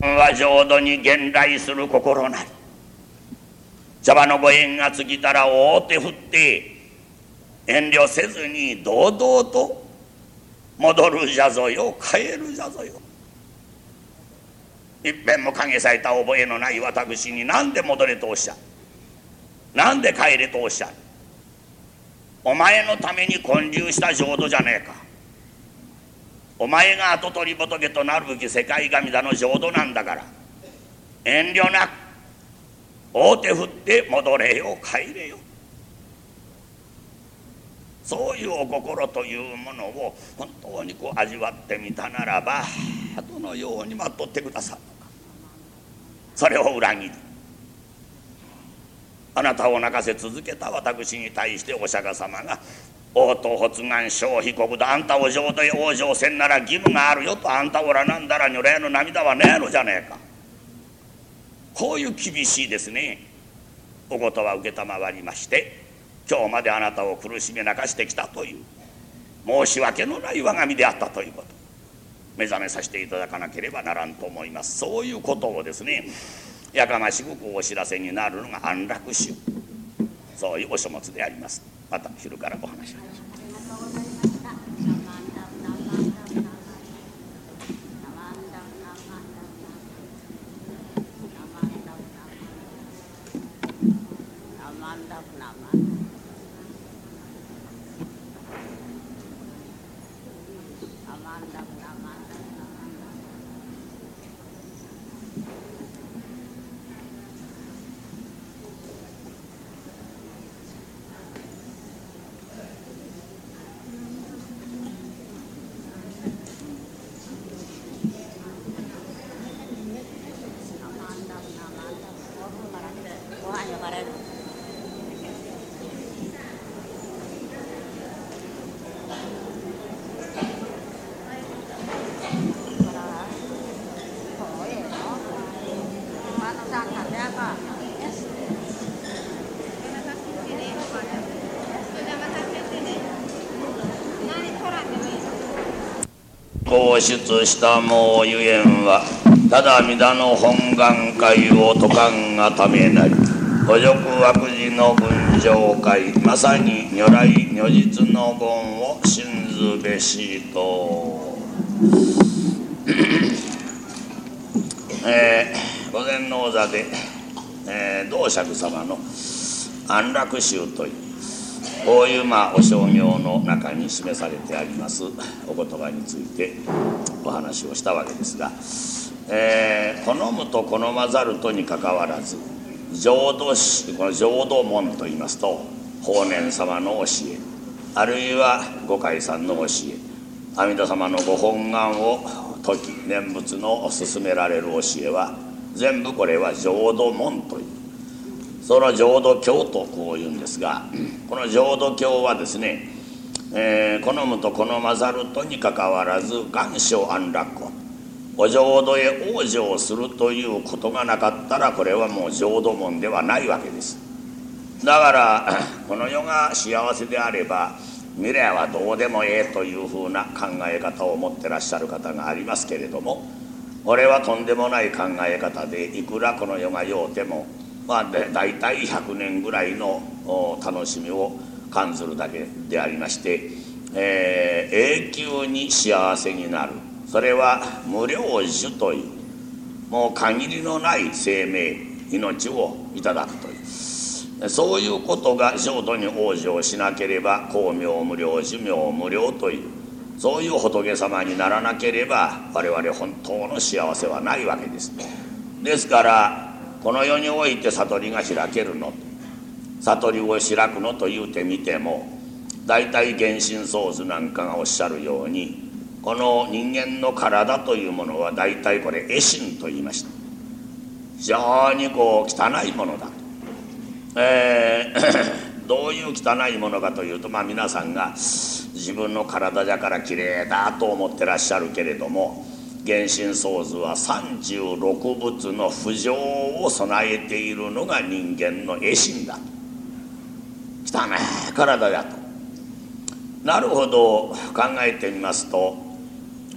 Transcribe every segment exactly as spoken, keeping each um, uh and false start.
は浄土に現来する心なり。茶葉のご縁が尽きたら大手振って遠慮せずに堂々と戻るじゃぞよ、帰るじゃぞよ。いっぺんも影さえた覚えのない私になんで戻れとおっしゃる、なんで帰れとおっしゃる。お前のために建立した浄土じゃねえか。お前が跡取り仏となるべき世界神だの浄土なんだから、遠慮なく大手振って戻れよ、帰れよ。そういうお心というものを本当にこう味わってみたならば、どのように待っとってくださるのか。それを裏切りあなたを泣かせ続けた私に対してお釈迦様が王と発願小被告だ、あんたを浄土へ往生せんなら義務があるよと、あんたおらなんだら如来の涙はねえのじゃねえか。こういう厳しいですねお言葉を承りまして、今日まであなたを苦しめ泣かしてきたという申し訳のない我が身であったということ、目覚めさせていただかなければならんと思います。そういうことをですね、やかましくお知らせになるのが安楽宗、そういうお書物であります。また昼からお話しします。放出したもうゆえんはただ皆の本願会を説かんがためなり、五辱悪事の群青会、まさに如来如実の言を信ずべしとえー、御前能座で、えー、道釈様の安楽宗というこういうまあお商業の中に示されてありますお言葉についてお話をしたわけですが、えー、好むと好まざるとにかかわらず、浄土宗、この浄土門といいますと法然様の教え、あるいは御開さんの教え、阿弥陀様のご本願を説き念仏の勧められる教えは全部これは浄土門という、その浄土教とこういうんですが、この浄土教はですね、えー、好むと好まざるとにかかわらず願生安楽をお浄土へ往生するということがなかったら、これはもう浄土門ではないわけです。だからこの世が幸せであれば未来はどうでもええというふうな考え方を持ってらっしゃる方がありますけれども、これはとんでもない考え方で、いくらこの世がようてもまあだいたいひゃくねんぐらいの楽しみを感ずるだけでありまして、えー、永久に幸せになる、それは無量寿というもう限りのない生命命をいただくという、そういうことが浄土に往生しなければ光明無量寿命無量という、そういう仏様にならなければ我々本当の幸せはないわけです。ですからこの世において悟りが開けるの、悟りを開くのと言うてみても、大体原神僧図なんかがおっしゃるように、この人間の体というものは大体これ壊神と言いました。非常にこう汚いものだと、えー、どういう汚いものかというと、まあ皆さんが自分の体じゃからきれいだと思ってらっしゃるけれども、原神僧図はさんじゅうろくぶつの不浄を備えているのが人間の壊神だと、汚い体だと。なるほど考えてみますと、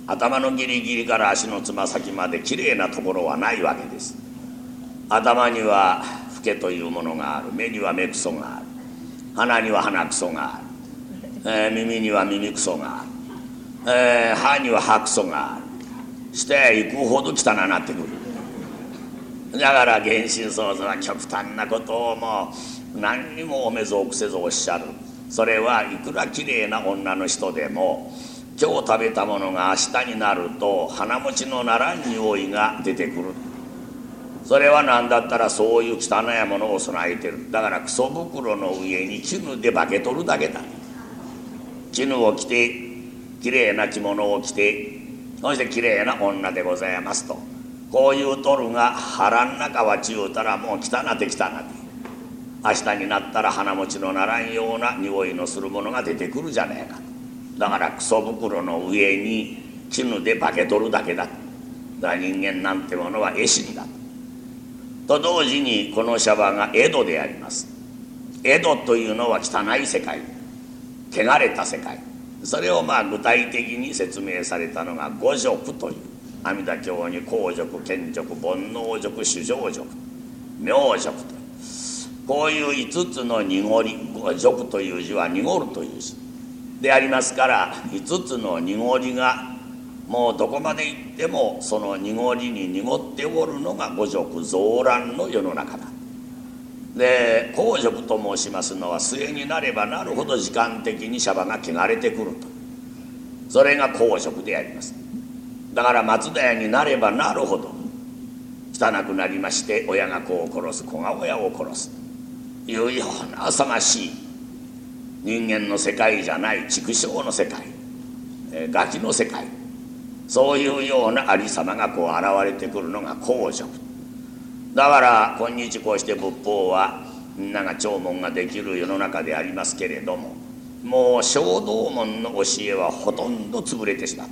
頭のギリギリから足のつま先まできれいなところはないわけです。頭にはフケというものがある、目には目くそがある、鼻には鼻くそがある、えー、耳には耳くそがある、えー、歯には歯くそがある。していくほど汚ななってくる。だから原神創造は極端なことをもう何にもおめずおくせずおっしゃる。それはいくらきれいな女の人でも今日食べたものが明日になると鼻持ちのならん匂いが出てくる。それは何だったらそういう汚いものを備えてる。だからクソ袋の上に絹で化け取るだけだ。絹を着てきれいな着物を着て、そしてきれいな女でございますとこういうとるが腹ん中はちゅうたらもう汚なて汚なて、明日になったら鼻持ちのならんような匂いのするものが出てくるじゃねえか。だからクソ袋の上に絹で化け取るだけだ。だから人間なんてものは絵心だと同時にこのシャバが江戸であります。江戸というのは汚い世界、汚れた世界。それをまあ具体的に説明されたのが五濁という阿弥陀経に皇辱、権辱、煩悩辱、主情辱、名辱というこういういつつの濁り、辱という字は濁るという字でありますから、いつつの濁りがもうどこまで行ってもその濁りに濁っておるのが五濁増乱の世の中だ。で皇辱と申しますのは末になればなるほど時間的にシャバが汚れてくると、それが皇辱であります。だから松田屋になればなるほど汚くなりまして、親が子を殺す、子が親を殺すというような浅ましい人間の世界じゃない畜生の世界、えー、ガキの世界、そういうようなありさまがこう現れてくるのが皇辱だから、今日こうして仏法はみんなが弔問ができる世の中でありますけれども、もう正道門の教えはほとんど潰れてしまった。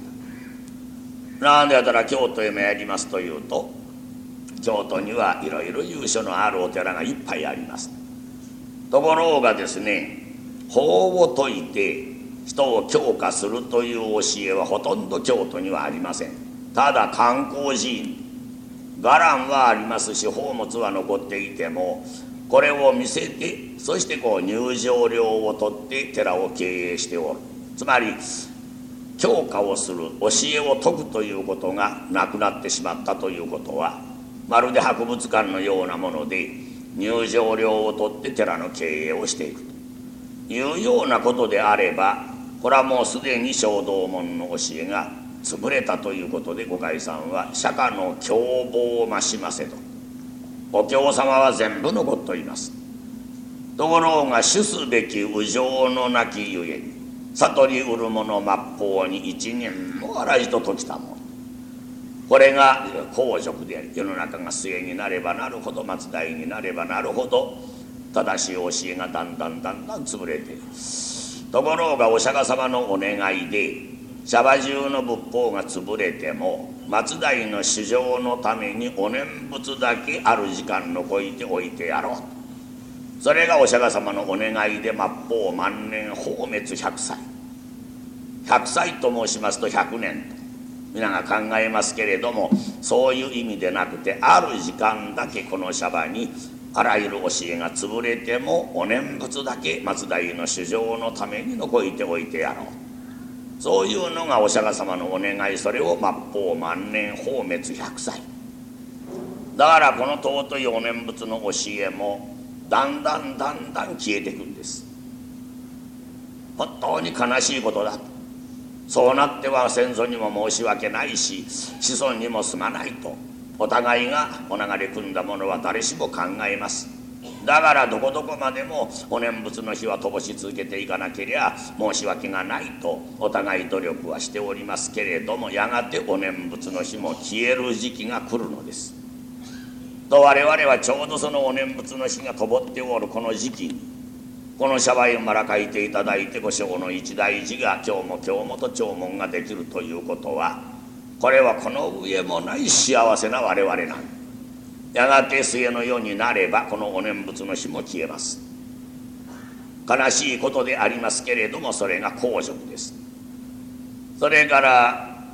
なんでやったら京都へ参りますというと、京都にはいろいろ由緒のあるお寺がいっぱいあります。ところがですね、法を説いて人を強化するという教えはほとんど京都にはありません。ただ観光寺院、伽藍はありますし、宝物は残っていても、これを見せて、そしてこう入場料を取って寺を経営しておる。つまり教化をする、教えを説くということがなくなってしまったということは、まるで博物館のようなもので入場料を取って寺の経営をしていくというようなことであれば、これはもうすでに正道門の教えが潰れたということで、御開さんは釈迦の教法を増しませと、お経様は全部残っております。ところが主すべき右情のなきゆえに、悟りうる者末法に一人もあらじと説きたもの、これが皇辱であり、世の中が末になればなるほど、末代になればなるほど正しい教えがだんだんだんだん潰れている。ところがお釈迦様のお願いでシャバ中の仏法が潰れても、末代の主情のためにお念仏だけある時間のこいておいてやろう。それがお釈迦様のお願いで、末法万年放滅ひゃくさい、ひゃくさいと申しますとひゃくねんと皆が考えますけれども、そういう意味でなくて、ある時間だけこのシャバにあらゆる教えが潰れてもお念仏だけ末代の主情のために残いておいてやろう。そういうのがお釈迦様のお願い。それを末法万年放滅ひゃくさいだから、この尊いお念仏の教えもだんだんだんだん消えていくんです。本当に悲しいことだ。そうなっては先祖にも申し訳ないし、子孫にもすまないとお互いがお流れ組んだものは誰しも考えます。だからどこどこまでもお念仏の火は灯し続けていかなけりゃ申し訳がないとお互い努力はしておりますけれども、やがてお念仏の火も消える時期が来るのですと、我々はちょうどそのお念仏の火が灯っておるこの時期に、このシャバインマラ書いていただいて、ご正の一大事が今日も今日もと弔問ができるということは、これはこの上もない幸せな我々なんだ。やがて末の世になればこのお念仏の火も消えます。悲しいことでありますけれども、それが皇辱です。それから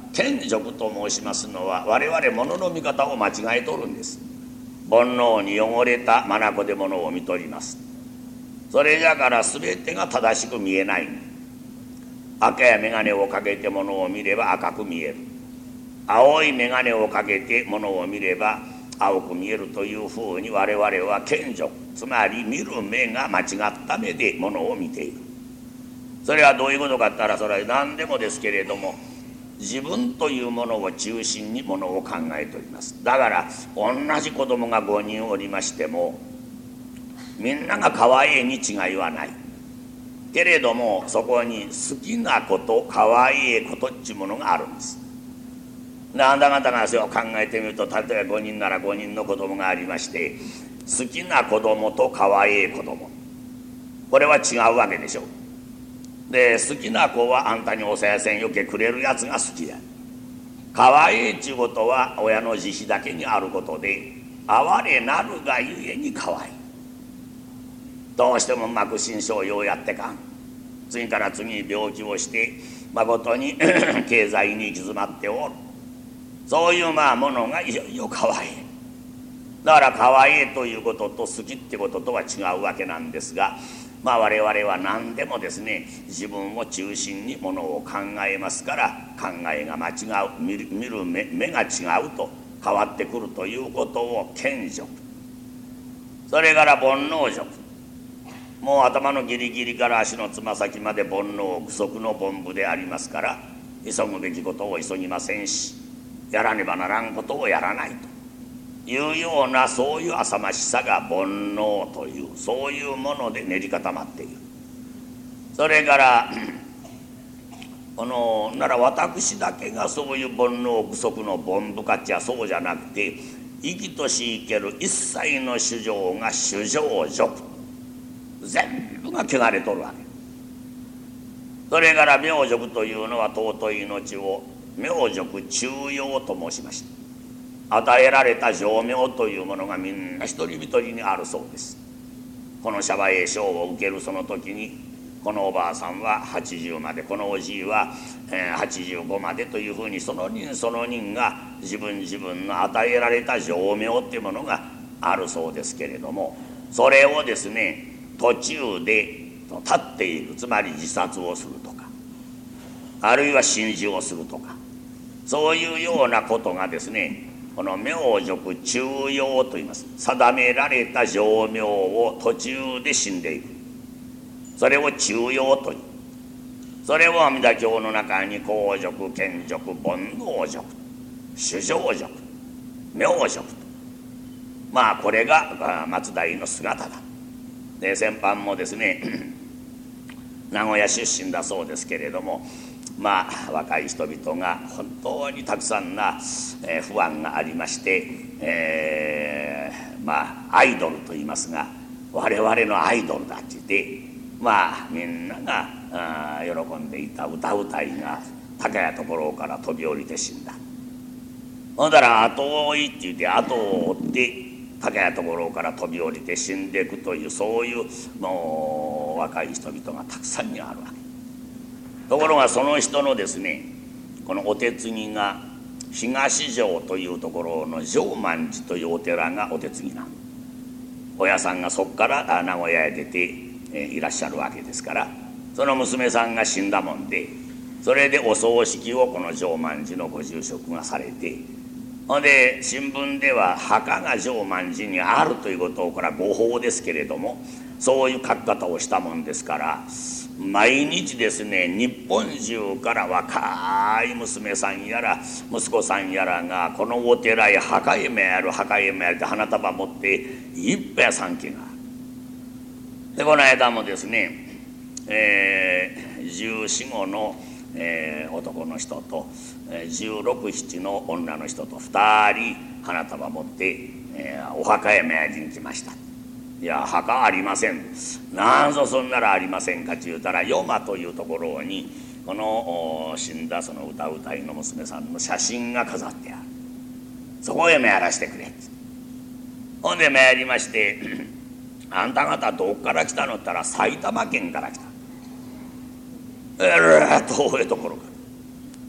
賢辱と申しますのは我々物の見方を間違えとるんです。煩悩に汚れた眼で物を見とります。それじゃから全てが正しく見えない。赤や眼鏡をかけて物を見れば赤く見える。青い眼鏡をかけて物を見れば青く見えるというふうに我々は賢辱、つまり見る目が間違った目で物を見ている。それはどういうことかって言ったら、それは何でもですけれども、自分というものを中心にものを考えております。だから同じ子供がごにんおりましてもみんなが可愛いに違いはないけれども、そこに好きなこと可愛いことっちゅうものがあるんです。であんた方がそれを考えてみると、例えばごにんならごにんの子供がありまして、好きな子供と可愛い子供、これは違うわけでしょう。で好きな子はあんたにおさやせんよけくれるやつが好きだ。可愛いっちゅうことは親の慈悲だけにあることで、哀れなるがゆえに可愛い。どうしても幕心症ようやってかん。次から次に病気をしてまことに経済に行き詰まっておる。そういうまあものがいよいよ可愛い。だから可愛いということと好きってこととは違うわけなんですが、まあ我々は何でもですね、自分を中心にものを考えますから、考えが間違う、見る、見る 目, 目が違うと変わってくるということを賢辱、それから煩悩辱、もう頭のギリギリから足のつま先まで煩悩具足の凡夫でありますから、急ぐべきことを急ぎませんし、やらねばならんことをやらないというような、そういう浅ましさが煩悩という、そういうもので練り固まっている。それからこのなら私だけがそういう煩悩具足の凡夫かっちゃそうじゃなくて、生きとし生ける一切の衆生が衆生辱、全部が汚れとるわけ。それから明辱というのは尊い命を明辱中庸と申しました。与えられた情明というものがみんな一人一人にあるそうです。このシャバエ賞を受けるその時に、このおばあさんははちじゅうまで、このおじいははちじゅうごまでというふうに、その人その人が自分自分の与えられた情明っていうものがあるそうですけれども、それをですね途中で立っている、つまり自殺をするとか、あるいは心中をするとか、そういうようなことがですね、この明辱中庸といいます。定められた情明を途中で死んでいく、それを中庸という。それを阿弥陀経の中に公辱、賢辱、煩悩辱、衆生辱、明辱と、まあこれが松代の姿だ。で先般もですね名古屋出身だそうですけれども、まあ若い人々が本当にたくさんな、えー、不安がありまして、えー、まあアイドルと言いますが、我々のアイドルだって言って、まあみんながあ喜んでいた歌うたいが高いところから飛び降りて死んだ。ほんだら後追いって言って後を追って高いところから飛び降りて死んでいくという、そういうもう若い人々がたくさんにあるわけ。ところがその人のですね、このお手継ぎが東城というところの常満寺というお寺がお手継ぎなの。親さんがそこから名古屋へ出て、えー、いらっしゃるわけですから、その娘さんが死んだもんで、それでお葬式をこの常満寺のご住職がされて、ほんで新聞では墓が常満寺にあるということを、これは誤報ですけれども、そういう書き方をしたもんですから、毎日ですね日本中から若い娘さんやら息子さんやらがこのお寺へ墓へめやる墓へめやるって花束持っていっぱい参詣がある。でこの間もですね、えー、じゅうよん、ごの、えー、男の人とじゅうろく、ななの女の人とふたり花束持って、えー、お墓へめやりに来ました。いや墓ありません。なんぞそんならありませんかって言うたら、夜間というところにこの死んだその歌うたいの娘さんの写真が飾ってある。そこへめやらしてくれって。ほんでめやりましてあんた方どっから来たのって言ったら、埼玉県から来た。えらい遠いところか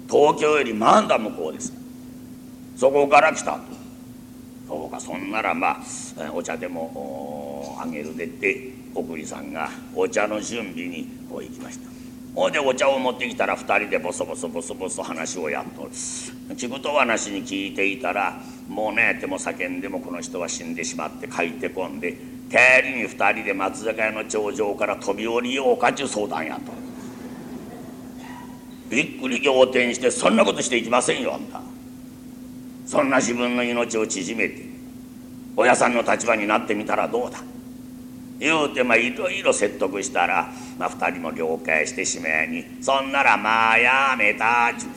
東京よりまんだ向こうです。そこから来たと。そうか、そんならまあお茶でもあげるでって送りさんがお茶の準備にこう行きました。ほんでお茶を持ってきたらふたりでボソボソボソボソ話をやっとる。聞くと話に聞いていたら、もうねっても叫んでもこの人は死んでしまって帰ってこんで、帰りにふたりで松坂屋の頂上から飛び降りようかっちゅう相談やと。びっくり仰天して、そんなことしていきませんよあんた。そんな自分の命を縮めて親さんの立場になってみたらどうだ言うて、まあいろいろ説得したら、まあ、ふたりも了解してしまいに、そんならまあやめたっちゅう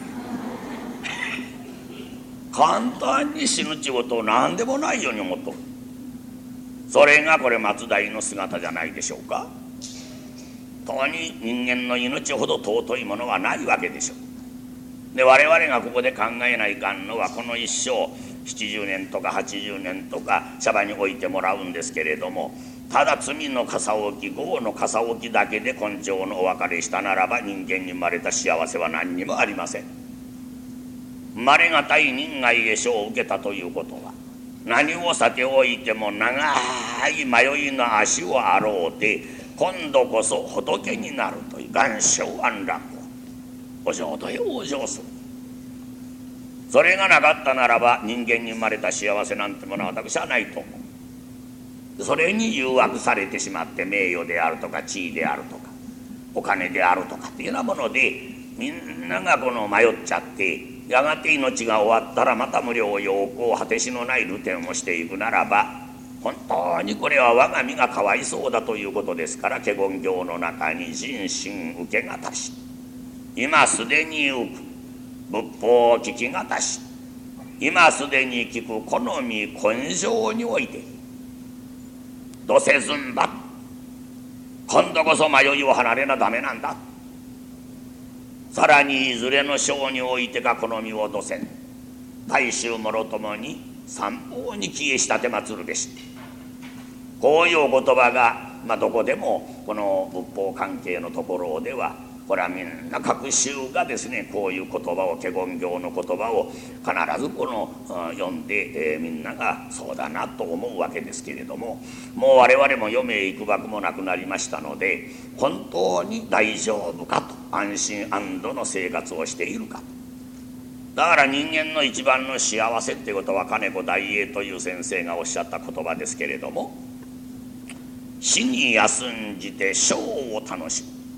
簡単に死ぬっちゅうことを何でもないように思っとる。それがこれ松平の姿じゃないでしょうか。とに人間の命ほど尊いものはないわけでしょう。で我々がここで考えないかんのは、この一生ななじゅうねんとかはちじゅうねんとか娑婆に置いてもらうんですけれども、ただ罪の笠置き業の笠置きだけで今生のお別れしたならば、人間に生まれた幸せは何にもありません。生まれがたい人外へ生を受けたということは、何をさておいても長い迷いの足をあろうて、今度こそ仏になるという願生安楽をお浄土へ往生する。それがなかったならば人間に生まれた幸せなんてものは私はないと思う。それに誘惑されてしまって、名誉であるとか地位であるとかお金であるとかっていうようなもので、みんながこの迷っちゃって、やがて命が終わったらまた無量陽光果てしのない流転をしていくならば、本当にこれは我が身がかわいそうだということですから、華厳経の中に人心受けがたし、今すでに言う仏法を聞きがたし、今すでに聞く好み根性においてどせずんば、今度こそ迷いを離れなダメなんだ。さらにいずれの章においてか好みをどせん、大衆もろともに三方に消えしたてまつるべし。こういうお言葉が、まあ、どこでもこの仏法関係のところでは、これはみんな各宗がですね、こういう言葉を、華厳経の言葉を必ずこの読んで、えー、みんながそうだなと思うわけですけれども、もう我々も余命いくばくもなくなりましたので、本当に大丈夫かと、安心安堵の生活をしているか。だから人間の一番の幸せっていうことは、金子大栄という先生がおっしゃった言葉ですけれども、死に休んじて生を楽しむ。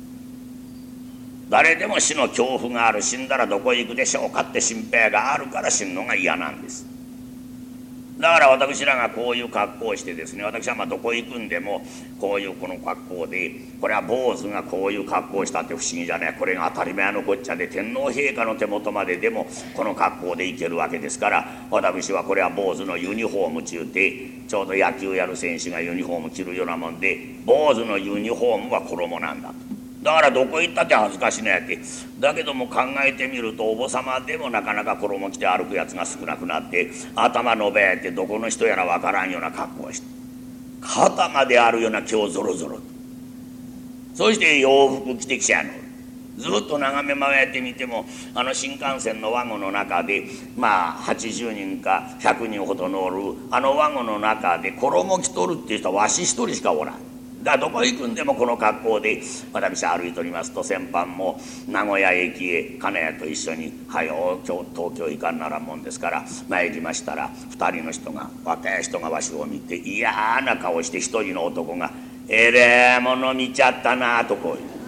誰でも死の恐怖がある。死んだらどこへ行くでしょうかって心配があるから死ぬのが嫌なんです。だから私らがこういう格好をしてですね、私はまあどこへ行くんでもこういうこの格好で、これは坊主がこういう格好をしたって不思議じゃない。これが当たり前のこっちゃで、天皇陛下の手元まででもこの格好で行けるわけですから、私はこれは坊主のユニフォーム中で、ちょうど野球やる選手がユニフォーム着るようなもんで、坊主のユニフォームは衣なんだと。だからどこ行ったって恥ずかしなやけ。だけども考えてみると、お坊様でもなかなか衣着て歩くやつが少なくなって、頭のべってどこの人やらわからんような格好をして、肩まであるような今日ゾロゾロ、そして洋服着てきちゃうの。ずっと眺め回ってみても、あの新幹線のワゴンの中でまあはちじゅうにんかひゃくにんほど乗るあのワゴンの中で衣着とるっていう人はわし一人しかおらん。だからどこ行くんでもこの格好で私歩いておりますと、先般も名古屋駅へ金谷と一緒に「はよ今日東京行かんならんもんですから」参りましたら、ふたりの人が、若い人がわしを見て嫌な顔して、一人の男が「えれえもの見ちゃったな」とこう言う。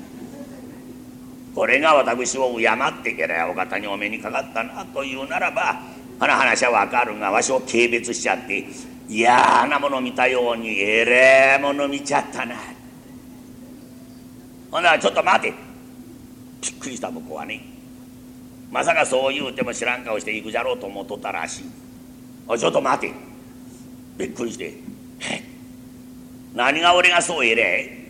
これが私を敬ってえらいお方にお目にかかったなというならば、あの話はわかるが、わしを軽蔑しちゃって嫌なもの見たようにえれえもの見ちゃったな。ほんならちょっと待て。びっくりした向こうはね。まさかそう言うても知らん顔して行くじゃろうと思っとったらしい。おいちょっと待て。びっくりして、え何が俺がそうえれい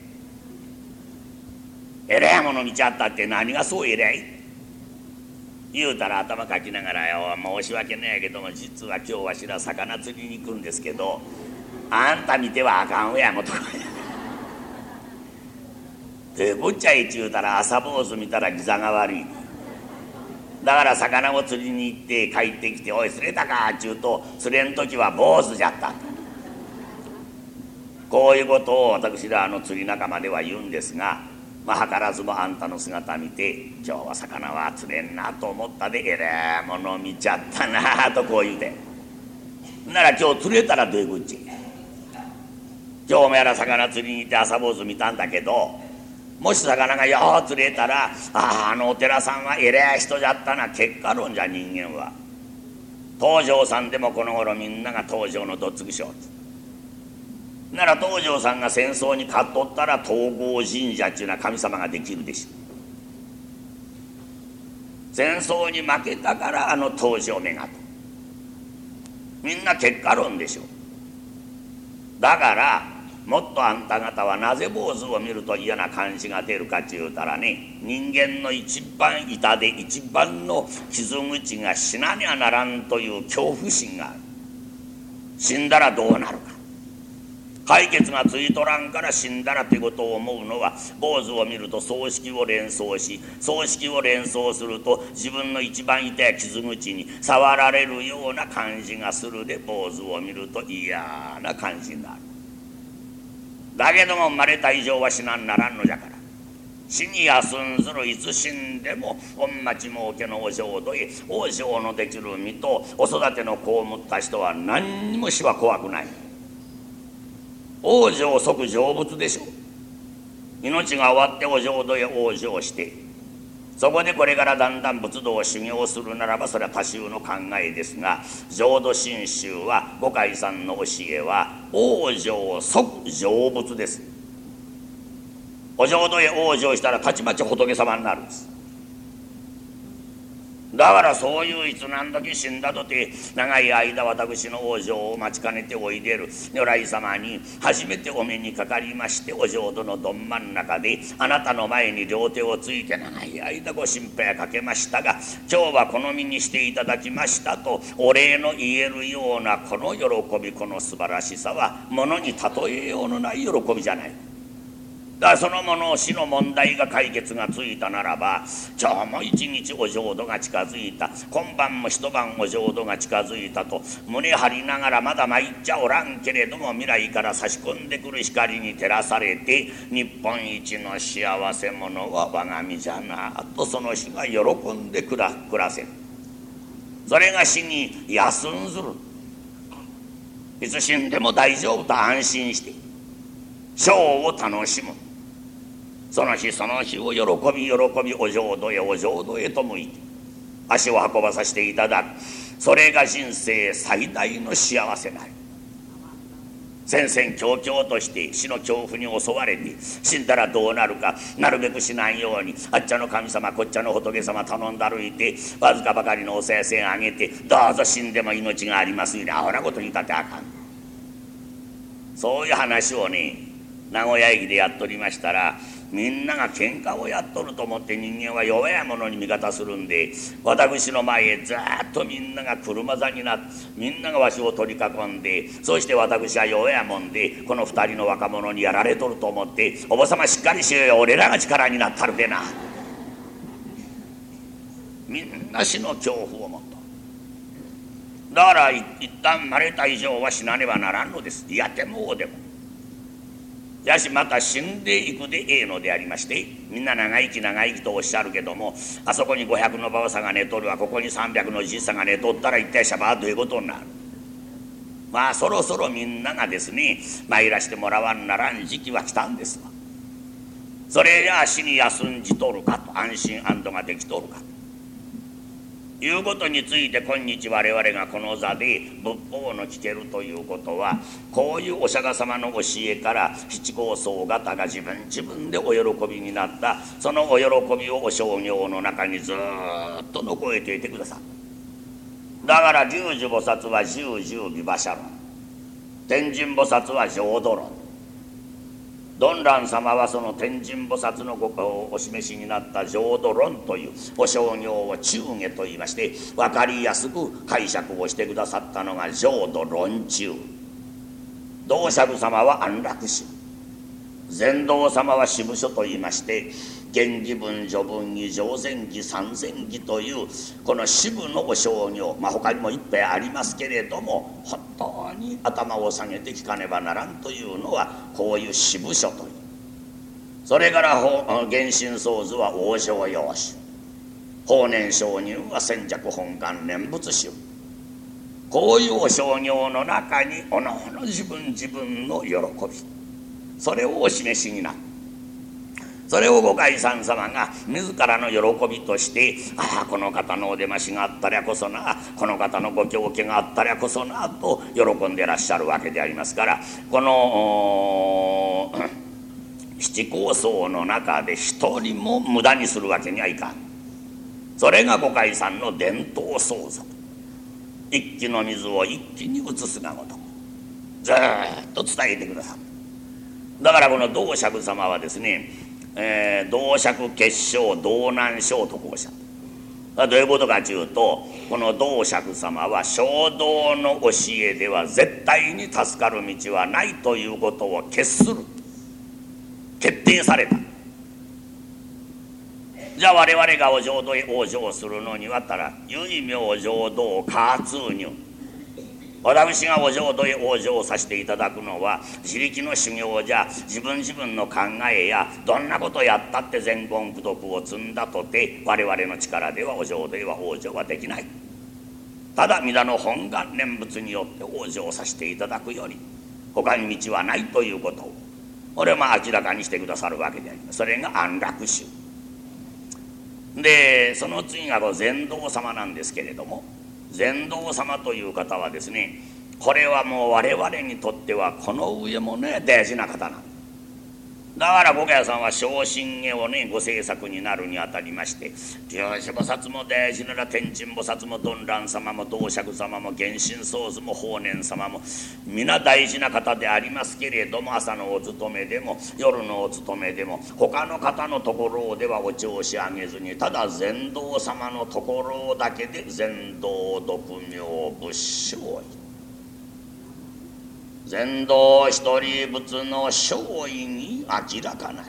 えれえもの見ちゃったって何がそうえれい言うたら、頭かきながらよ、申し訳ないけども、実は今日わしら魚釣りに行くんですけど、あんた見てはあかんやもとかで、ぶっちゃいちゅうたら、朝坊主見たらギザが悪い。 だから魚を釣りに行って帰ってきて「おい釣れたか」っちゅうと釣れん時は坊主じゃった。こういうことを私らの釣り仲間では言うんですが、まあ図らずもあんたの姿見て「今日は魚は釣れんなと思ったでえらいもの見ちゃったな」とこう言うて、なら今日釣れたらどういうこっち。今日もやら魚釣りに行って朝坊主見たんだけど、もし魚がよう釣れたら「あああのお寺さんはえらい人じゃったな」結果論じゃ人間は。東條さんでもこの頃みんなが東條のどっつくしょうなら、東條さんが戦争に勝っとったら東郷神社っていうのは神様ができるでしょ。戦争に負けたからあの東條目がと、みんな結果論でしょ。だからもっとあんた方はなぜ坊主を見ると嫌な感じが出るかって言うたらね、人間の一番痛で一番の傷口が死なにゃならんという恐怖心がある。死んだらどうなるか、解決がついとらんから死んだらってことを思うのは、坊主を見ると葬式を連想し、葬式を連想すると自分の一番痛い傷口に触られるような感じがするで、坊主を見ると嫌な感じになる。だけども生まれた以上は死なんならんのじゃから、死に休んずるいつ死んでも御町儲けのお浄土へ往生のできる身とお育ての子を持った人は何にも死は怖くない。往生即成仏でしょう。命が終わってお浄土へ往生して、そこでこれからだんだん仏道を修行するならばそれは他宗の考えですが、浄土真宗は五海さんの教えは往生即成仏です。お浄土へ往生したらたちまち仏様になるんです。だからそういういつ何時死んだとて長い間私の往生を待ちかねておいでる如来様に初めてお目にかかりまして、お浄土のど真ん中であなたの前に両手をついて長い間ご心配かけましたが、今日はこの身にしていただきましたとお礼の言えるようなこの喜び、この素晴らしさはものに例えようのない喜びじゃない。だからそのもの死の問題が解決がついたならば、今日も一日お浄土が近づいた、今晩も一晩お浄土が近づいたと胸張りながらまだ参っちゃおらんけれども、未来から差し込んでくる光に照らされて、日本一の幸せ者は我が身じゃなとその日が喜んで暮ら、暮らせる。それが死に休んずる。いつ死んでも大丈夫と安心して生を楽しむ。その日その日を喜び喜びお浄土へお浄土へと向いて足を運ばさせていただく。それが人生最大の幸せなり。戦々恐々として死の恐怖に襲われて死んだらどうなるかなるべくしないように、あっちゃの神様こっちゃの仏様頼んだ歩いてわずかばかりのお賽銭あげて、どうぞ死んでも命がありますようにアホなこと言ったってあかん。そういう話をね名古屋駅でやっとりましたら、みんなが喧嘩をやっとると思って人間は弱いものに味方するんで、私の前へずっとみんなが車座になって、みんながわしを取り囲んで、そして私は弱いもんでこの二人の若者にやられとると思って、お坊様しっかりしようよ、俺らが力になったるでな。みんな死の恐怖を持った。だから一旦生まれた以上は死なねばならんのです。いやでもでもやしまた死んでいくでええのでありまして、みんな長生き長生きとおっしゃるけども、あそこにごひゃくのばあさんが寝とるわ、ここにさんびゃくのじいさんが寝とったら一体シャバはどういうことになる。まあそろそろみんながですね参らしてもらわんならん時期は来たんですわ。それじゃあ死に休んじとるかと、安心安堵ができとるかということについて、今日我々がこの座で仏法の聞けるということは、こういうお釈迦様の教えから七高僧方が自分自分でお喜びになった、そのお喜びをお商業の中にずっと残えていてください。だから龍樹菩薩は十十美馬車論、天神菩薩は浄土論、鈍鸞様はその天神菩薩のごお示しになった浄土論というお商業を中下といいまして、分かりやすく解釈をしてくださったのが浄土論中。道釈様は安楽宗、禅道様は支部所といいまして、 元気分序分儀上前儀三前儀というこの支部のお商業、まあ他にもいっぱいありますけれども、本当に頭を下げて聞かねばならんというのはこういう支部書という。それから原神創図は往生要旨、法然上人は先着本願念仏集。こういうお商業の中におのおの自分自分の喜び、それをお示しになる。それをご開山様が自らの喜びとして、ああこの方のお出ましがあったりゃこそな、この方のご教家があったりゃこそなと喜んでらっしゃるわけでありますから、この七高僧の中で一人も無駄にするわけにはいかん。それがご開山の伝統相続。一気の水を一気に移すがごとくずーっと伝えてくださる。だからこの道釈様はですね、えー、道釈結晶道南聖とこうしゃる。どういうことかというと、この道釈様は正道の教えでは絶対に助かる道はないということを決する、決定された。じゃあ我々がお浄土へ往生するのにはったら、唯名浄土加通入、私がお浄土へ往生させていただくのは自力の修行じゃ、自分自分の考えやどんなことやったって善言功徳を積んだとて我々の力ではお浄土へは往生はできない。ただ皆の本願念仏によって往生させていただくより他に道はないということをこれは明らかにしてくださるわけであります。それが安楽宗で、その次が禅道様なんですけれども、禅道様という方はですね、これはもう我々にとってはこの上もね大事な方なんだから五家さんは正真下をねご制作になるにあたりまして、龍子菩薩も大事なら天神菩薩も鈍蘭様も道釈様も原神創図も法然様も皆大事な方でありますけれども、朝のお勤めでも夜のお勤めでも他の方のところではお調子上げずに、ただ禅道様のところだけで禅道独名仏性禅道一人仏の勝意に明らかない。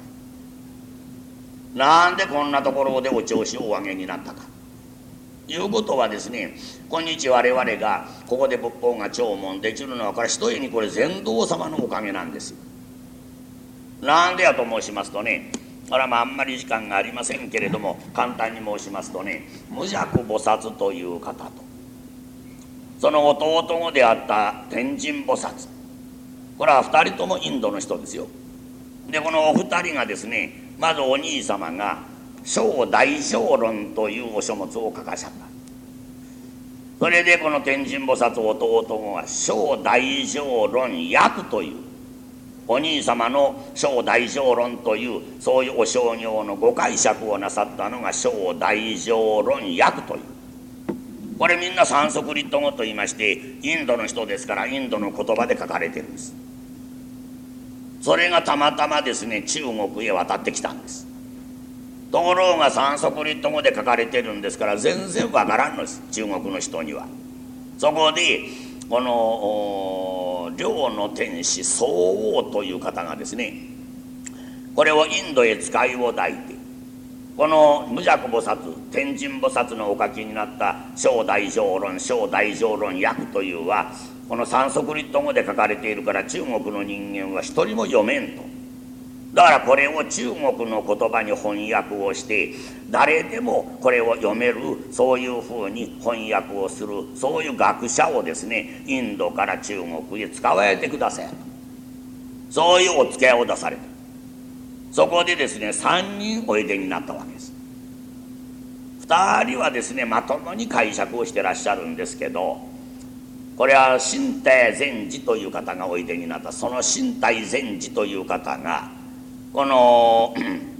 なんでこんなところでお調子をお上げになったかいうことはですね、今日我々がここで仏法が聴聞できるのはこれひとえにこれ禅道様のおかげなんですよ。なんでやと申しますとね、これはまああんまり時間がありませんけれども簡単に申しますとね、無寂菩薩という方とその弟子であった天神菩薩、これはふたりともインドの人ですよ。でこのお二人がですね、まずお兄様が「小大乗論」というお書物を書かしゃった。それでこの天神菩薩弟が「小大乗論訳」というお兄様の「小大乗論」というそういうお商業のご解釈をなさったのが「小大乗論訳」という。これみんなサンスクリット語と言いまして、インドの人ですからインドの言葉で書かれてるんです。それがたまたまですね中国へ渡ってきたんです。ところがサンスクリット語で書かれてるんですから全然わからんのです、中国の人には。そこでこの両の天使宗王という方がですね、これをインドへ使いを抱いて、この無寂菩薩天神菩薩のお書きになった「小大乗論」「小大乗論訳」というはこのサンスクリット語で書かれているから中国の人間は一人も読めんと。だからこれを中国の言葉に翻訳をして誰でもこれを読める、そういうふうに翻訳をする、そういう学者をですねインドから中国へ使われてくださいと、そういうお付き合いを出された。そこでですねさんにんおいでになったわけです。ふたりはですねまともに解釈をしてらっしゃるんですけど、これは身体禅師という方がおいでになった。その身体禅師という方がこの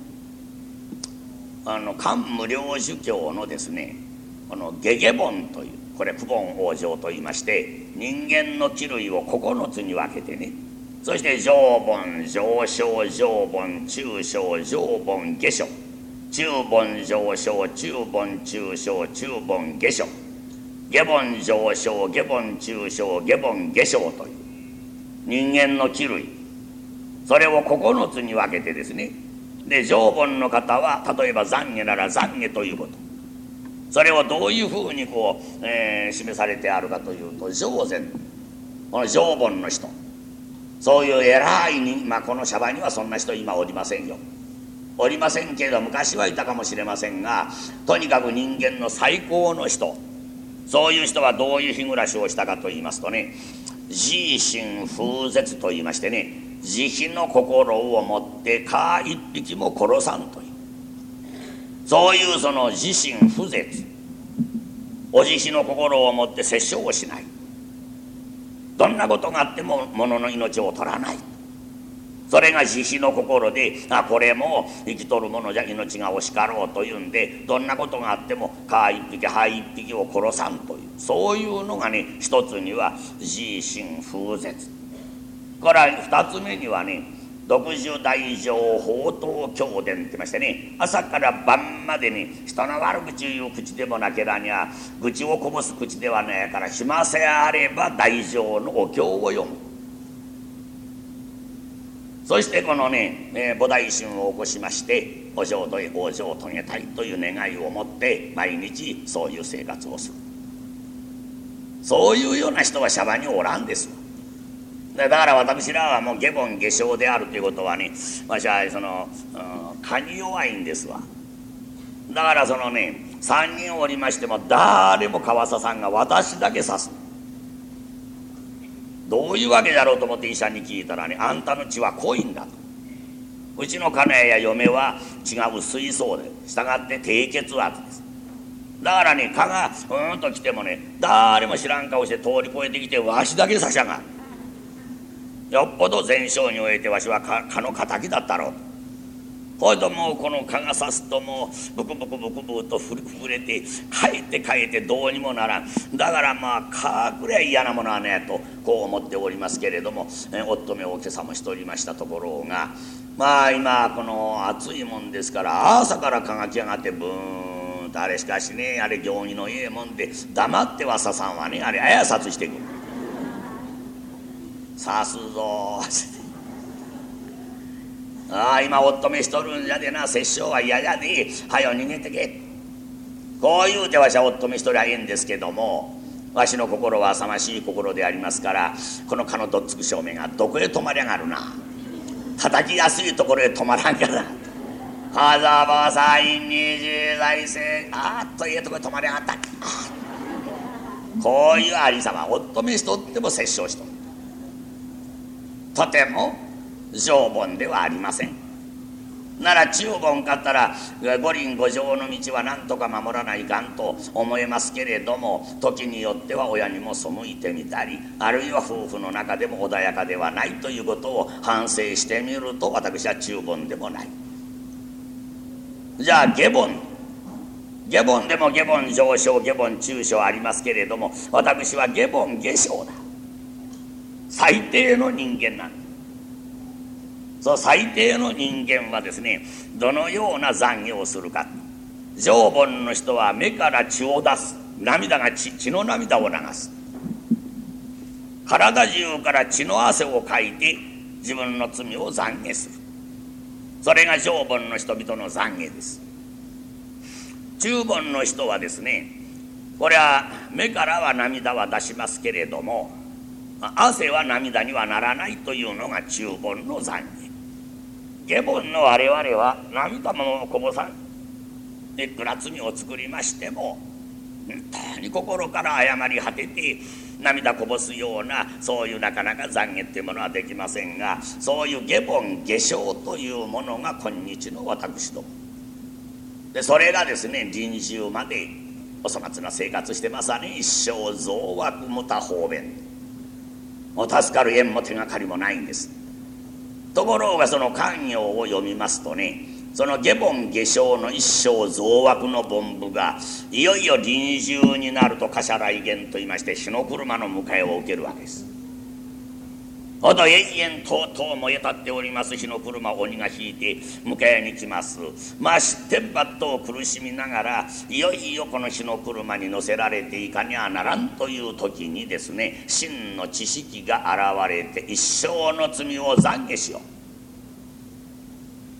あの漢無量寿経のですねこの下下本という、これ九本往生といいまして人間の気類をここのつに分けてね、そして上本上小上本中小上本下小、中本上小中本中小中本下小、下本上小下本中小下本下小という人間の気類、それをここのつに分けてですね、 で上品の方は例えば懺悔なら懺悔ということ、それをどういうふうにこう、えー、示されてあるかというと、上善、この上品の人、そういう偉いに、まあ、このシャバにはそんな人今おりませんよ、おりませんけれど昔はいたかもしれませんが、とにかく人間の最高の人、そういう人はどういう日暮らしをしたかと言いますとね、自心風絶と言いましてね、慈悲の心を持って蚊一匹も殺さんという、そういうその自心不絶、お慈悲の心を持って殺生をしない、どんなことがあっても物の命を取らない、それが慈悲の心で、あ、これも生きとるものじゃ命が惜しかろうというんで、どんなことがあっても蚊一匹歯一匹を殺さんという、そういうのがね、一つには自心風絶、これは二つ目にはね、独樹大乗法灯教伝って言いましてね、朝から晩までに人の悪口言う口でもなけらにゃ、愚痴をこぼす口ではねえから、暇せあれば大乗のお経を読む。そしてこのね、えー、菩提心を起こしまして、お浄土へ往生を遂げたいという願いを持って毎日そういう生活をする。そういうような人はシャバにおらんですわ。だから私らはもう下凡下生であるということはね、私はその、うん、蚊に弱いんですわ。だからそのね、さんにんおりましても誰も川佐さんが私だけ刺す。どういうわけだろうと思って医者に聞いたらね、あんたの血は濃いんだと。うちの家内や嫁は血が薄いそうで、したがって低血圧です。だからね、蚊がうーんと来てもね、誰も知らん顔して通り越えてきてわしだけ刺しゃがる。よっぽど前生においてわしは蚊の敵だったろうと。ほいともうこの蚊が刺すともうブクブクブクブクと震れてかえってかえってどうにもならん。だからまあ蚊くらい嫌なものはねとこう思っておりますけれども、え夫めを今朝もしておりましたところが、まあ今この暑いもんですから朝から蚊が来やがってブーンと、あれしかしね、あれ行儀のええもんで黙っては刺さんはね、あれあやさつしてくる。刺すぞああ今夫めしとるんじゃでな、殺生は嫌やで、はよ逃げてけ、こう言うてわしは夫めしとりゃええんですけども、わしの心は浅ましい心でありますから、この蚊のどっつく正面がどこへ止まりやがるな、叩きやすいところへ止まらんから「はざばさいにじゅう代生」あっとええとこへ止まりやがった。こういうありさま、夫めしとっても殺生しとる。とても上品ではありません。なら中品かったら五輪五条の道は何とか守らないかんと思えますけれども、時によっては親にも背いてみたり、あるいは夫婦の中でも穏やかではないということを反省してみると、私は中品でもない。じゃあ下品、下品でも下品上昇下品中昇ありますけれども、私は下品下昇だ。最低の人間なんだ。そう最低の人間はですね、どのような懺悔をするか。上品の人は目から血を出す、涙が 血, 血の涙を流す。体中から血の汗をかいて自分の罪を懺悔する。それが上品の人々の懺悔です。中品の人はですね、これは目からは涙は出しますけれども、汗は涙にはならないというのが中品の懺悔。下品の我々は涙もこぼさん。いくら罪を作りましても本当に心から謝り果てて涙こぼすような、そういうなかなか懺悔っていうものはできませんが、そういう下品下生というものが今日の私どもで、それがですね臨終までお粗末な生活してますわね。一生増悪無他方便、もう助かる縁も手がかりもないんです。ところがその寛容を読みますとね、その下品下生の一生増悪の凡夫がいよいよ臨終になると貨車来現といいまして火の車の迎えを受けるわけです。ほど永遠とうとう燃え立っております火の車を鬼が引いて迎えに来ます。まあ知ってんばっと苦しみながらいよいよこの火の車に乗せられていかにゃならんという時にですね、真の知識が現れて一生の罪を懺悔しよう。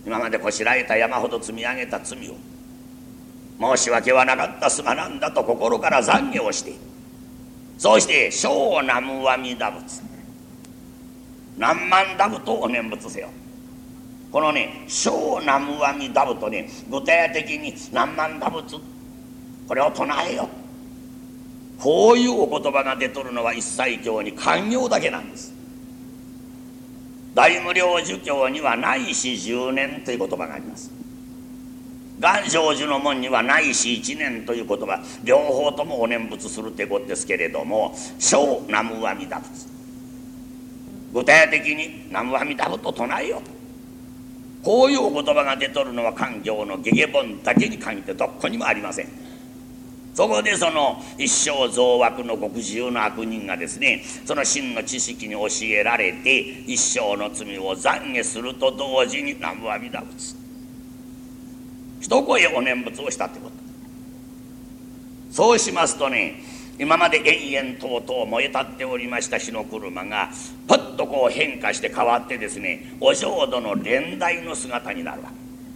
今までこしらえた山ほど積み上げた罪を申し訳はなかったすまなんだと心から懺悔をして、そうして小南無阿弥陀仏何万打仏をお念仏せよ。このね小南無阿弥陀仏とね、具体的に何万打仏これを唱えよ、こういうお言葉が出とるのは一切経に寛行だけなんです。大無量寿経にはないし十年という言葉があります。願成就の門にはないし一年という言葉、両方ともお念仏するってことですけれども、小南無阿弥陀仏具体的に南無阿弥陀仏と唱えよう、こういうお言葉が出とるのは寛行の下下本だけに限ってどこにもありません。そこでその一生増悪の極重の悪人がですね、その真の知識に教えられて一生の罪を懺悔すると同時に南無阿弥陀仏一声お念仏をしたってこと。そうしますとね、今まで延々とうとう燃え立っておりました火の車がパッとこう変化して変わってですね、お浄土の蓮台の姿になるわけ。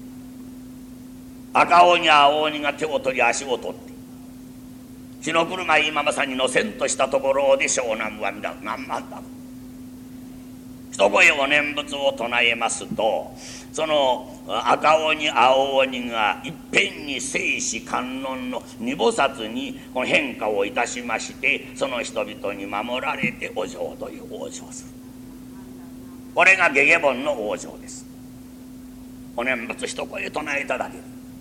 赤鬼青鬼が手を取り足を取って火の車今まさに乗せんとしたところで小南無阿弥陀何万だ一声お念仏を唱えますと、その赤鬼青鬼がいっぺんに生死観音の二菩薩にこの変化をいたしまして、その人々に守られてお浄土へ往生する。これが下下本の往生です。お念仏一声唱えただけで、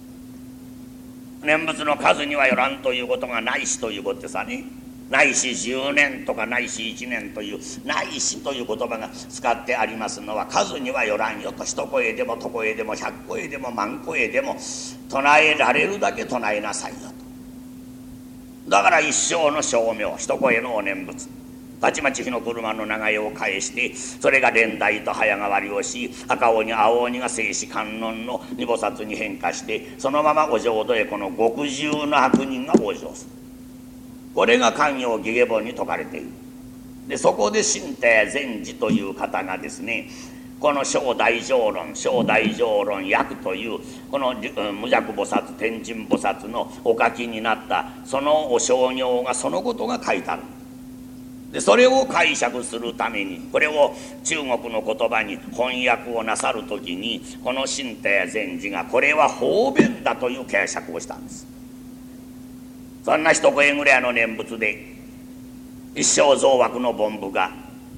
念仏の数にはよらんということがないしということでさね、ないしじゅうねんとかないしいちねんというないしという言葉が使ってありますのは、数にはよらんよと、一声でもと声でも百声でも万声でも唱えられるだけ唱えなさいよと。だから一生の称名一声のお念仏、たちまち火の車の長屋を返して、それが蓮台と早変わりをし、赤鬼青鬼が生死観音の二菩薩に変化して、そのままお浄土へこの極重の悪人が往生する。これが寛行下下本に説かれている。でそこで新帝禅師という方がですね、この小大乗論小大乗論訳というこの無寂菩薩天神菩薩のお書きになったそのお称行が、そのことが書いてある。でそれを解釈するために、これを中国の言葉に翻訳をなさるときに、この新帝禅師がこれは方便だという解釈をしたんです。そんな一声ぐらいの念仏で一生増悪の凡夫が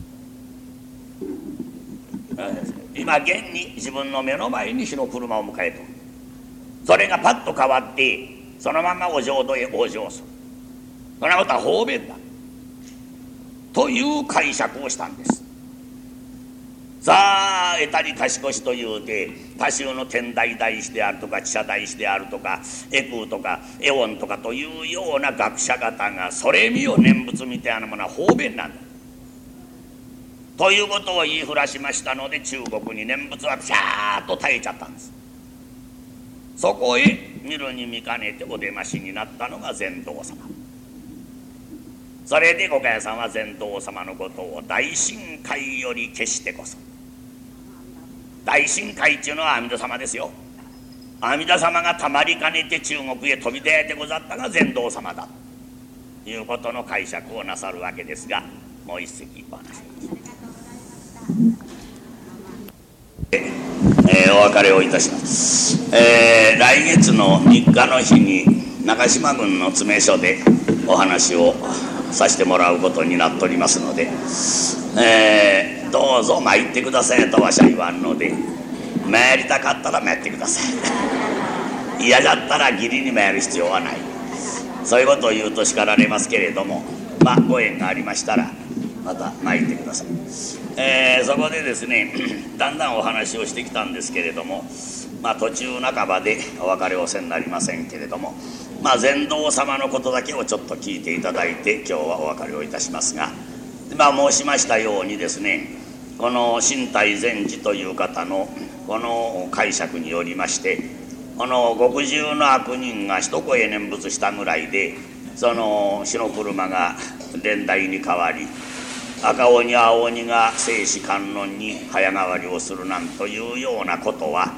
今現に自分の目の前に火の車を迎えておる。それがパッと変わってそのままお浄土へ往生する。そんなことは方便だという解釈をしたんです。さあ得たり賢しというて、多宗の天台大師であるとか智者大師であるとかエクーとかエオンとかというような学者方が、それ見よ念仏みたいなものは方便なんだということを言いふらしましたので、中国に念仏はピャーッと絶えちゃったんです。そこへ見るに見かねてお出ましになったのが善道様。それで五箇屋さんは善道様のことを大神会より決してこそ、大神会っていうのは阿弥陀様ですよ。阿弥陀様がたまりかねて中国へ飛び出てござったが善道様だということの解釈をなさるわけですが、もう一席お話します。えー、お別れをいたします。えー、来月のみっかの日に中島郡の詰め所でお話をさせてもらうことになっておりますので、えー、どうぞ参ってくださいとわしは言わんので、参りたかったら参ってください嫌だったら義理に参る必要はない、そういうことを言うと叱られますけれども、まあご縁がありましたらまた参ってください。えー、そこでですねだんだんお話をしてきたんですけれども、まあ途中半ばでお別れをせんなりませんけれども、まあ善道様のことだけをちょっと聞いていただいて今日はお別れをいたしますが、まあ申しましたようにですね、この新泰禅師という方のこの解釈によりまして、この極重の悪人が一声念仏したぐらいでその火の車が蓮台に変わり、赤鬼青鬼が生死観音に早変わりをするなんというようなことは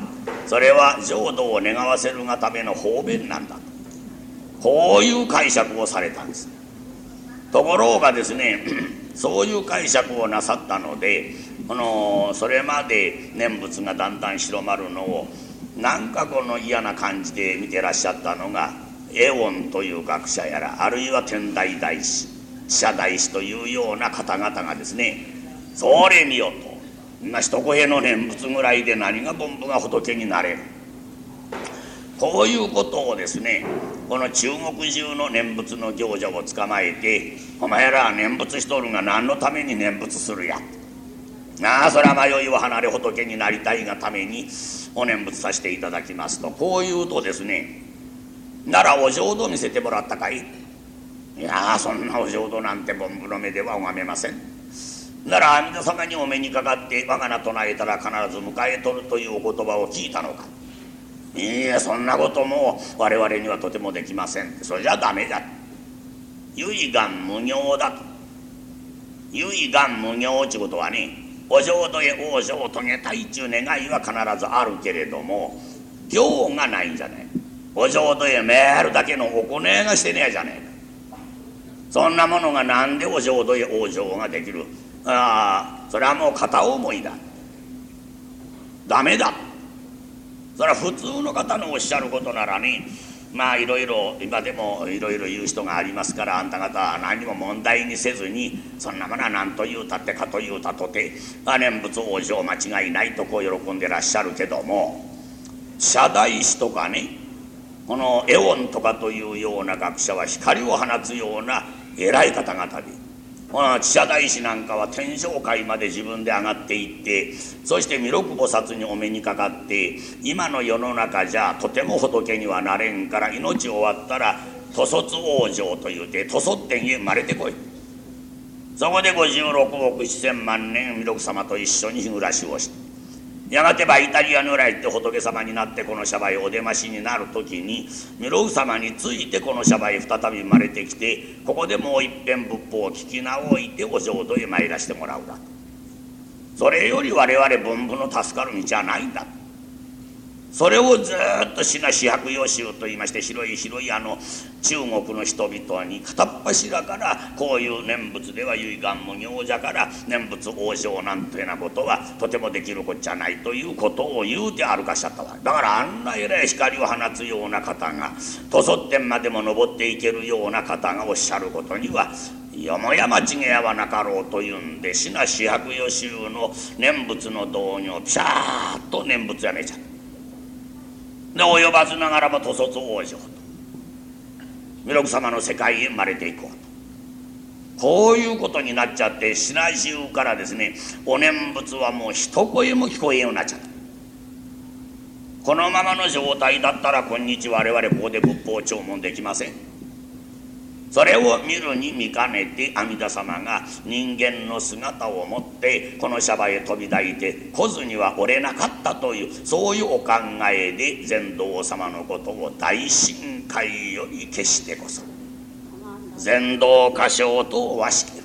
それは浄土を願わせるがための方便なんだと、こういう解釈をされたんです。ところがですねそういう解釈をなさったので、このそれまで念仏がだんだん広まるのをなんかこの嫌な感じで見てらっしゃったのがエオンという学者やら、あるいは天台大師、智者大師というような方々がですね、それ見よと、みんな一声の念仏ぐらいで何が凡夫が仏になれる、こういうことをですね、この中国中の念仏の行者を捕まえて、お前らは念仏しとるが何のために念仏するや、なあそれは迷いを離れ仏になりたいがためにお念仏させていただきますと、こう言うとですね、ならお浄土見せてもらったかい、いやそんなお浄土なんて凡夫の目では拝めません。なら阿弥陀様にお目にかかって我が名唱えたら必ず迎え取るというお言葉を聞いたのか、いいえそんなことも我々にはとてもできません。それじゃダメだ、唯願無行だと。唯願無行ということはね、お浄土へ往生を遂げたいという願いは必ずあるけれども行がないんじゃない。お浄土へ参るだけのおこねがしてねえじゃねえか。そんなものがなんでお浄土へ往生ができる。ああそれはもう片思いだ、ダメだ。それは普通の方のおっしゃることならね、まあいろいろ今でもいろいろ言う人がありますから、あんた方は何も問題にせずに、そんなものは何と言うたってかと言うたとて念仏往生間違いないとこう喜んでらっしゃるけども、社大師とかね、このエオンとかというような学者は光を放つような偉い方々で、この智者大師なんかは天上界まで自分で上がっていって、そして弥勒菩薩にお目にかかって、今の世の中じゃとても仏にはなれんから命終わったら土卒往生というて土卒天へ生まれてこい、そこでごじゅうろくおくせんまん年弥勒様と一緒に日暮らしをして、やがてはイタリア如来って仏様になってこのシャバへお出ましになる時に弥勒様についてこのシャバへ再び生まれてきて、ここでもう一遍仏法を聞き直いてお浄土へ参らしてもらうだと。それより我々凡夫の助かる道はないんだ。それをずっとシナ四百余衆といいまして、広い広いあの中国の人々に片っ柱からこういう念仏では唯願無行じゃから念仏往生なんてなことはとてもできるこっちゃないということを言うて歩かしちゃったわ。だからあんな偉い光を放つような方が土卒天までも登っていけるような方がおっしゃることにはよもや間違いはなかろうというんで、シナ四百余衆の念仏の導入をピシャーッと念仏やめちゃった。で及ばずながらも土卒往生と弥勒様の世界へ生まれていこうと、こういうことになっちゃって、シナ中からですねお念仏はもう一声も聞こえんようになっちゃった。このままの状態だったら今日我々ここで仏法聴聞できません。それを見るに見かねて阿弥陀様が人間の姿を持ってこのシャバへ飛び抱いて来ずにはおれなかったという、そういうお考えで禅道様のことを大神界より決してこそ禅道歌唱とはしている、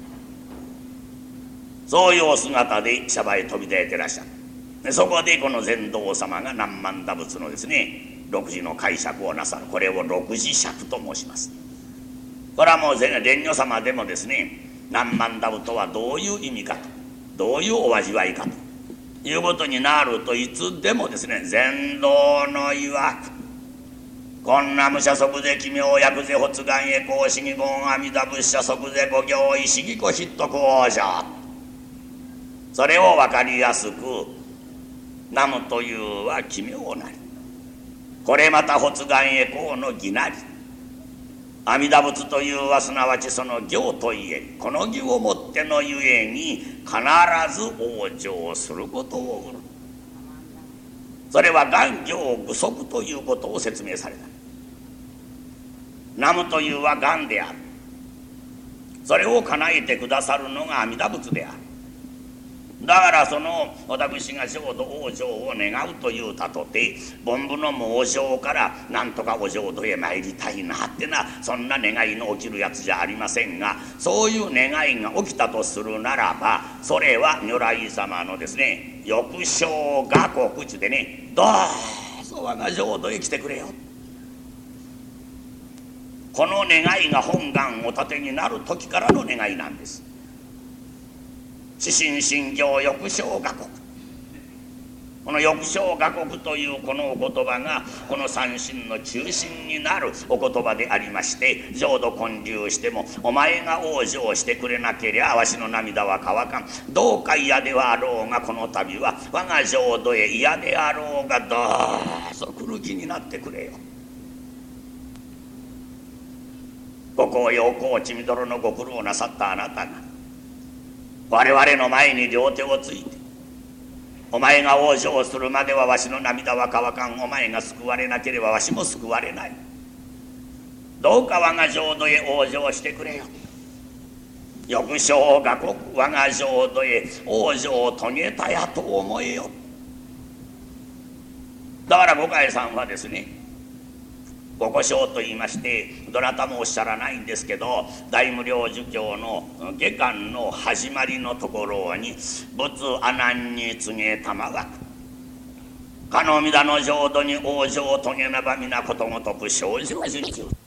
そういうお姿でシャバへ飛び抱いてらっしゃる。でそこでこの禅道様が南蛮打仏のですね六字の解釈をなさる。これを六字釈と申します。これはもう蓮如様でもですね南蛮打仏とはどういう意味かと、どういうお味わいかということになると、いつでもですね禅道の曰くこんな武者即是奇妙薬是発願へ行思議言阿弥陀仏者即是五行意思議子筆徳往生、それを分かりやすく南無というは奇妙なり、これまた発願へ行の義なり、阿弥陀仏というはすなわちその行といえ、この義をもってのゆえに必ず往生することを売る。それは願行具足ということを説明された。南無というは願である。それを叶えてくださるのが阿弥陀仏である。 だからその私が浄土往生を願うというたとて凡夫の妄想からなんとかお浄土へ参りたいなってな、そんな願いの起きるやつじゃありませんが、そういう願いが起きたとするならば、それは如来様のですね欲生が告知でね、どうぞ我が浄土へ来てくれよ、この願いが本願お立てになる時からの願いなんです。至心信教欲生が国、この欲生が国というこのお言葉がこの三心の中心になるお言葉でありまして、浄土建立してもお前が往生してくれなけりゃわしの涙は乾かん、どうか嫌ではあろうがこの度は我が浄土へ嫌であろうがどうぞ来る気になってくれよ。ご公陽光血みどろのご苦労なさったあなたが我々の前に両手をついて、お前が往生するまではわしの涙は乾かん、お前が救われなければわしも救われない、どうか我が浄土へ往生してくれよ。欲生が国我が浄土へ往生を遂げたやと思えよ。だから五海さんはですね、ご故障と言いましてどなたもおっしゃらないんですけど、大無量寿経の下巻の始まりのところに「仏阿難に告げたまわくかのみだの浄土に往生を遂げなばみなことごとく生じは順中」